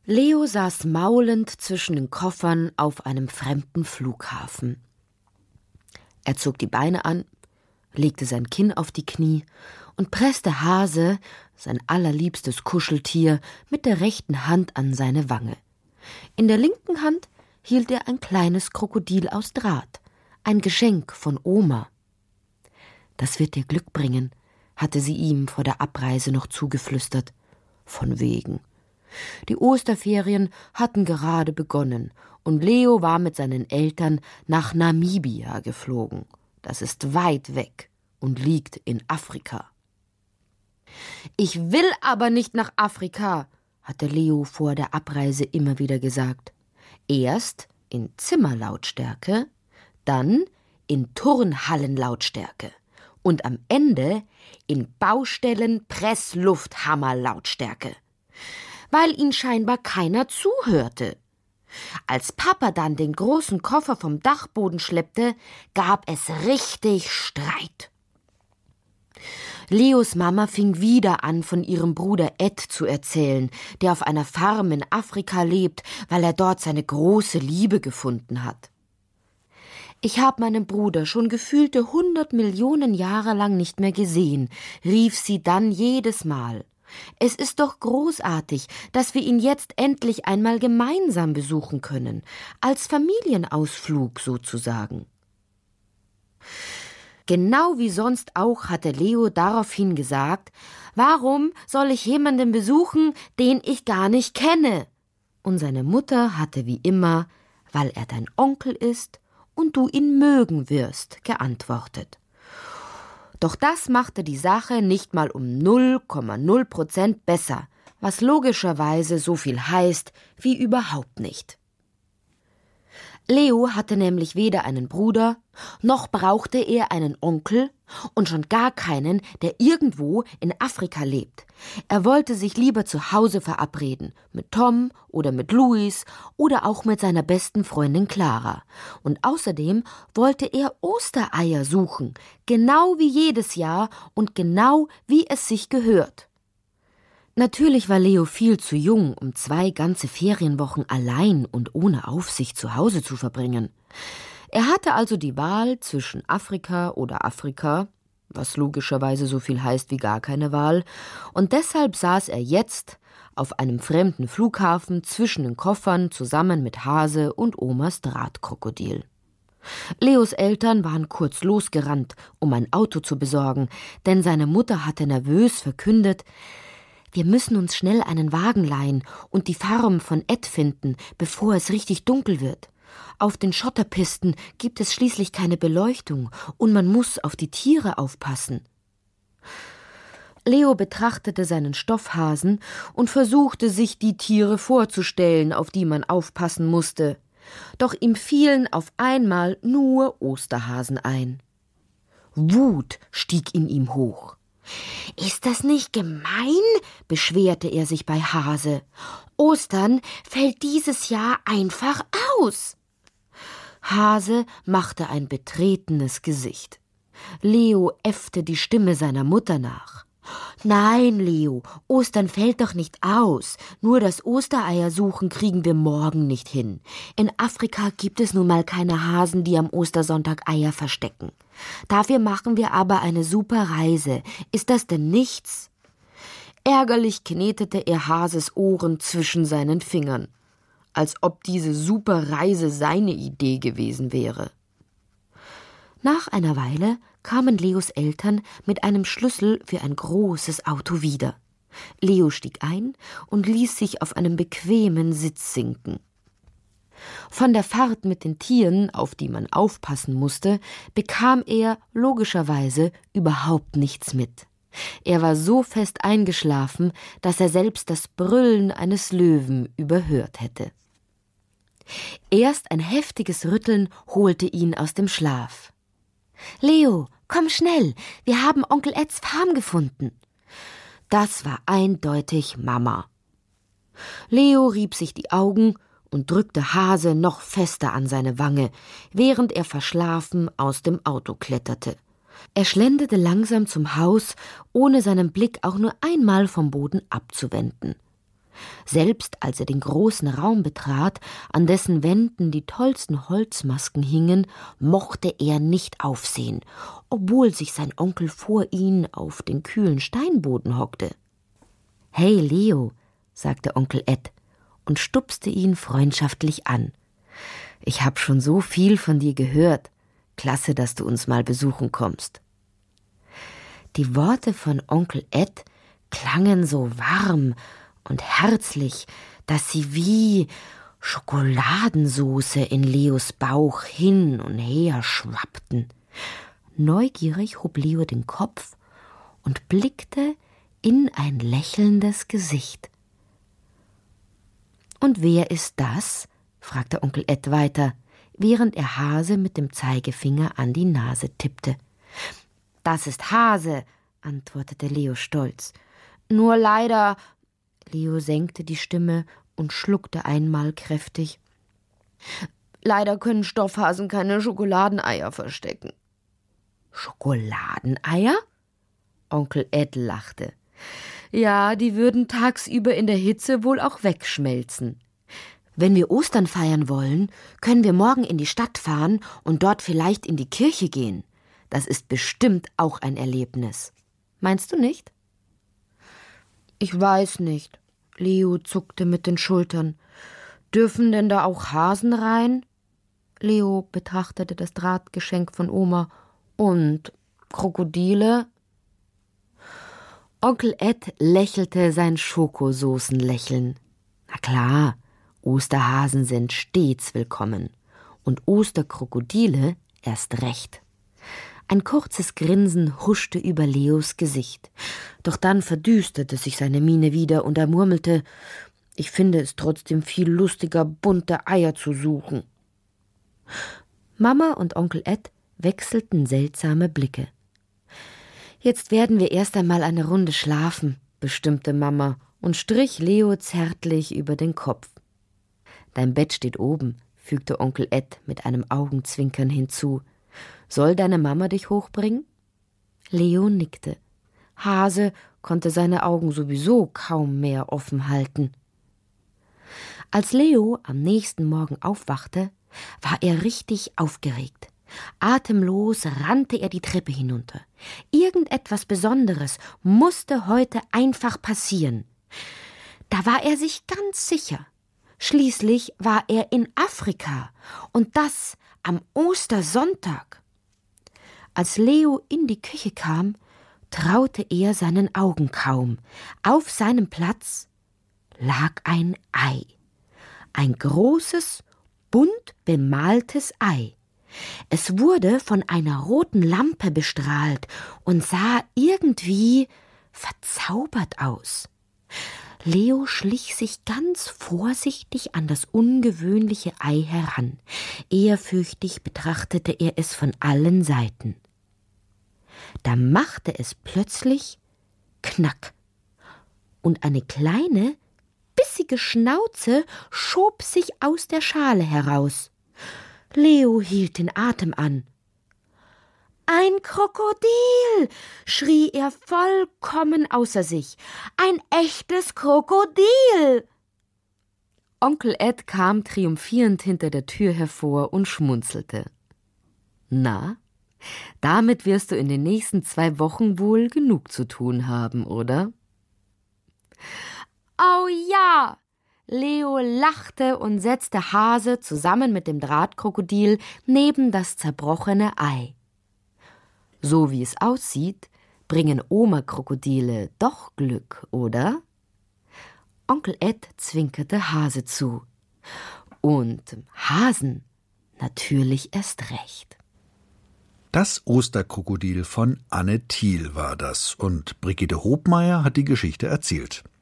Leo saß maulend zwischen den Koffern auf einem fremden Flughafen. Er zog die Beine an, legte sein Kinn auf die Knie und presste Hase, sein allerliebstes Kuscheltier, mit der rechten Hand an seine Wange. In der linken Hand hielt er ein kleines Krokodil aus Draht, ein Geschenk von Oma. »Das wird dir Glück bringen«, hatte sie ihm vor der Abreise noch zugeflüstert. Von wegen. Die Osterferien hatten gerade begonnen und Leo war mit seinen Eltern nach Namibia geflogen. Das ist weit weg und liegt in Afrika. »Ich will aber nicht nach Afrika«, hatte Leo vor der Abreise immer wieder gesagt. Erst in Zimmerlautstärke, dann in Turnhallenlautstärke und am Ende in Baustellen-Presslufthammerlautstärke, weil ihn scheinbar keiner zuhörte. Als Papa dann den großen Koffer vom Dachboden schleppte, gab es richtig Streit. Leos Mama fing wieder an, von ihrem Bruder Ed zu erzählen, der auf einer Farm in Afrika lebt, weil er dort seine große Liebe gefunden hat. »Ich habe meinen Bruder schon gefühlte 100 Millionen Jahre lang nicht mehr gesehen«, rief sie dann jedes Mal. »Es ist doch großartig, dass wir ihn jetzt endlich einmal gemeinsam besuchen können, als Familienausflug sozusagen.« Genau wie sonst auch hatte Leo daraufhin gesagt, »Warum soll ich jemanden besuchen, den ich gar nicht kenne?« Und seine Mutter hatte wie immer, »Weil er dein Onkel ist und du ihn mögen wirst«, geantwortet. Doch das machte die Sache nicht mal um 0,0% besser, was logischerweise so viel heißt wie überhaupt nicht. Leo hatte nämlich weder einen Bruder, noch brauchte er einen Onkel und schon gar keinen, der irgendwo in Afrika lebt. Er wollte sich lieber zu Hause verabreden, mit Tom oder mit Luis oder auch mit seiner besten Freundin Clara. Und außerdem wollte er Ostereier suchen, genau wie jedes Jahr und genau wie es sich gehört. Natürlich war Leo viel zu jung, um 2 ganze Ferienwochen allein und ohne Aufsicht zu Hause zu verbringen. Er hatte also die Wahl zwischen Afrika oder Afrika, was logischerweise so viel heißt wie gar keine Wahl, und deshalb saß er jetzt auf einem fremden Flughafen zwischen den Koffern zusammen mit Hase und Omas Drahtkrokodil. Leos Eltern waren kurz losgerannt, um ein Auto zu besorgen, denn seine Mutter hatte nervös verkündet: »Wir müssen uns schnell einen Wagen leihen und die Farm von Ed finden, bevor es richtig dunkel wird. Auf den Schotterpisten gibt es schließlich keine Beleuchtung und man muss auf die Tiere aufpassen.« Leo betrachtete seinen Stoffhasen und versuchte, sich die Tiere vorzustellen, auf die man aufpassen musste. Doch ihm fielen auf einmal nur Osterhasen ein. Wut stieg in ihm hoch. »Ist das nicht gemein?«, beschwerte er sich bei Hase. »Ostern fällt dieses Jahr einfach aus.« Hase machte ein betretenes Gesicht. Leo äffte die Stimme seiner Mutter nach. »Nein, Leo, Ostern fällt doch nicht aus. Nur das Ostereiersuchen kriegen wir morgen nicht hin. In Afrika gibt es nun mal keine Hasen, die am Ostersonntag Eier verstecken. Dafür machen wir aber eine super Reise. Ist das denn nichts?« Ärgerlich knetete er Hases Ohren zwischen seinen Fingern, als ob diese super Reise seine Idee gewesen wäre. Nach einer Weile kamen Leos Eltern mit einem Schlüssel für ein großes Auto wieder. Leo stieg ein und ließ sich auf einen bequemen Sitz sinken. Von der Fahrt mit den Tieren, auf die man aufpassen musste, bekam er logischerweise überhaupt nichts mit. Er war so fest eingeschlafen, dass er selbst das Brüllen eines Löwen überhört hätte. Erst ein heftiges Rütteln holte ihn aus dem Schlaf. »Leo, komm schnell, wir haben Onkel Eds Farm gefunden.« Das war eindeutig Mama. Leo rieb sich die Augen und drückte Hase noch fester an seine Wange, während er verschlafen aus dem Auto kletterte. Er schlenderte langsam zum Haus, ohne seinen Blick auch nur einmal vom Boden abzuwenden. Selbst als er den großen Raum betrat, an dessen Wänden die tollsten Holzmasken hingen, mochte er nicht aufsehen, obwohl sich sein Onkel vor ihn auf den kühlen Steinboden hockte. »Hey, Leo«, sagte Onkel Ed und stupste ihn freundschaftlich an. »Ich hab schon so viel von dir gehört. Klasse, dass du uns mal besuchen kommst.« Die Worte von Onkel Ed klangen so warm und herzlich, dass sie wie Schokoladensoße in Leos Bauch hin und her schwappten. Neugierig hob Leo den Kopf und blickte in ein lächelndes Gesicht. »Und wer ist das?« fragte Onkel Ed weiter, während er Hase mit dem Zeigefinger an die Nase tippte. »Das ist Hase«, antwortete Leo stolz. »Nur leider«, Leo senkte die Stimme und schluckte einmal kräftig, »leider können Stoffhasen keine Schokoladeneier verstecken.« »Schokoladeneier?« Onkel Ed lachte. »Ja, die würden tagsüber in der Hitze wohl auch wegschmelzen. Wenn wir Ostern feiern wollen, können wir morgen in die Stadt fahren und dort vielleicht in die Kirche gehen. Das ist bestimmt auch ein Erlebnis. Meinst du nicht?« »Ich weiß nicht«, Leo zuckte mit den Schultern. »Dürfen denn da auch Hasen rein?« Leo betrachtete das Drahtgeschenk von Oma. »Und Krokodile?« Onkel Ed lächelte sein Schokosoßenlächeln. »Na klar, Osterhasen sind stets willkommen und Osterkrokodile erst recht.« Ein kurzes Grinsen huschte über Leos Gesicht. Doch dann verdüsterte sich seine Miene wieder und er murmelte, »Ich finde es trotzdem viel lustiger, bunte Eier zu suchen.« Mama und Onkel Ed wechselten seltsame Blicke. »Jetzt werden wir erst einmal eine Runde schlafen«, bestimmte Mama und strich Leo zärtlich über den Kopf. »Dein Bett steht oben«, fügte Onkel Ed mit einem Augenzwinkern hinzu. »Soll deine Mama dich hochbringen?« Leo nickte. Hase konnte seine Augen sowieso kaum mehr offen halten. Als Leo am nächsten Morgen aufwachte, war er richtig aufgeregt. Atemlos rannte er die Treppe hinunter. Irgendetwas Besonderes musste heute einfach passieren. Da war er sich ganz sicher. Schließlich war er in Afrika und das am Ostersonntag. Als Leo in die Küche kam, traute er seinen Augen kaum. Auf seinem Platz lag ein Ei. Ein großes, bunt bemaltes Ei. Es wurde von einer roten Lampe bestrahlt und sah irgendwie verzaubert aus. Leo schlich sich ganz vorsichtig an das ungewöhnliche Ei heran. Ehrfürchtig betrachtete er es von allen Seiten. Da machte es plötzlich Knack und eine kleine, bissige Schnauze schob sich aus der Schale heraus. Leo hielt den Atem an. »Ein Krokodil«, schrie er vollkommen außer sich. »Ein echtes Krokodil!« Onkel Ed kam triumphierend hinter der Tür hervor und schmunzelte. »Na, damit wirst du in den nächsten 2 Wochen wohl genug zu tun haben, oder?« »Oh ja!« Leo lachte und setzte Hase zusammen mit dem Drahtkrokodil neben das zerbrochene Ei. »So wie es aussieht, bringen Oma-Krokodile doch Glück, oder?« Onkel Ed zwinkerte Hase zu. Und Hasen natürlich erst recht. Das Osterkrokodil von Anne Thiel war das und Brigitte Hobmeier hat die Geschichte erzählt.